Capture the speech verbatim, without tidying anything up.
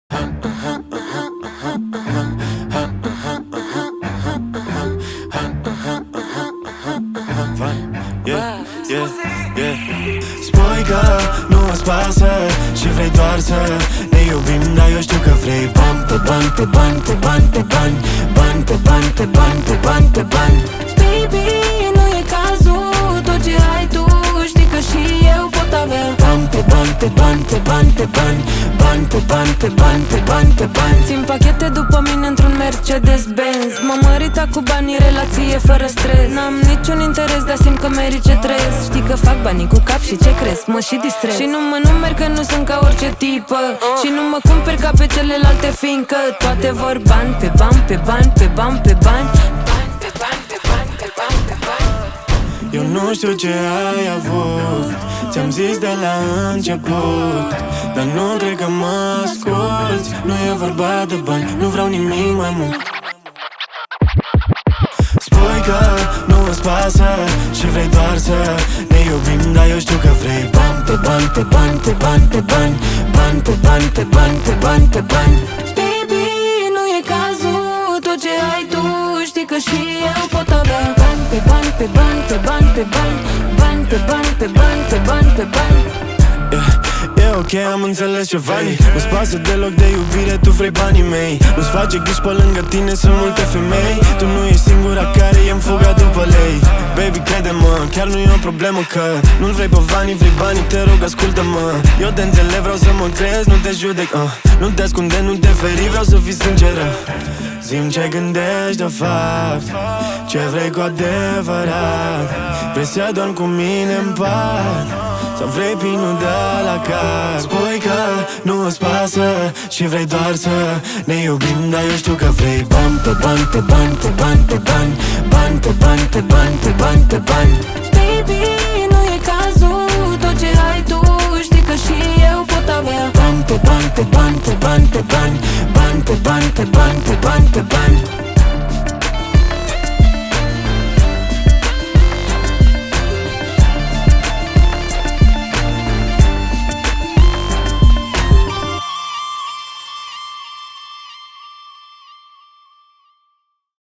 Yeah, yeah, yeah. Spui că nu-ți pasă și vrei doar să ne iubim, dar eu știu că vrei bani pe bani, pe bani, pe bani, pe bani, bani pe bani, pe bani, pe bani, pe bani. Baby, nu e cazul, tot ce ai tu știi că și eu pot avea. Bani pe bani, pe bani, pe bani, pe bani, bani pe bani, pe bani, pe bani, pe bani. Țin pachete după mine într-un Mercedes-Benz. M-am măritat cu banii, relație fără stres. N-am niciun interes, dar simt că merit ce trăiesc. Știi că fac banii cu cap și ce cresc, mă și distrez. Și nu mă numer că nu sunt ca orice tipă și nu mă cumpăr ca pe celelalte, fiindcă toate vor bani pe bani, pe bani, pe bani, pe bani, bani pe bani, pe bani, pe bani, pe bani. Eu nu știu ce ai avut, ți-am zis de la început, dar nu cred că mă asculți. Nu e vorba de bani, nu vreau nimic mai mult. Spui că nu-ți pasă și vrei doar să ne iubim, dar eu știu că vrei bani pe bani, pe bani, pe bani, pe bani, bani pe bani, pe bani, pe bani, pe bani. Baby, nu e cazul, tot ce ai tu știi că și eu pot avea. Bani pe bani, pe bani, pe bani, pe bani, bani pe bani, pe bani, pe bani, pe bani. Yeah. E ok, am înțeles ce vali. Nu-ți pasă deloc de iubire, tu vrei banii mei. Nu-ți face griji pe lângă tine, sunt multe femei. Tu nu ești singura care e în fuga după lei. Baby, crede-mă, chiar nu e o problemă că nu-l vrei pe banii, vrei banii, te rog, ascultă-mă. Eu te înțeleg, vreau să mă crezi, nu te judec, uh. Nu te ascunde, nu te feri, vreau să fii sinceră. Zi-mi ce gândești de fapt, ce vrei cu adevărat. Vrei să dormi cu mine în pat sau vrei pinul de la cap? Spui că nu-ți pasă și vrei doar să ne iubim, dar eu știu că vrei bani pe bani, pe bani, pe bani, pe bani, bani pe bani, pe bani, pe bani, pe bani. Baby, nu e cazul, tot ce ai tu știi că și eu pot avea. Bani pe bani, pe bani, pe bani, pe bani, bani pe bani, pe bani, pe bani, pe bani.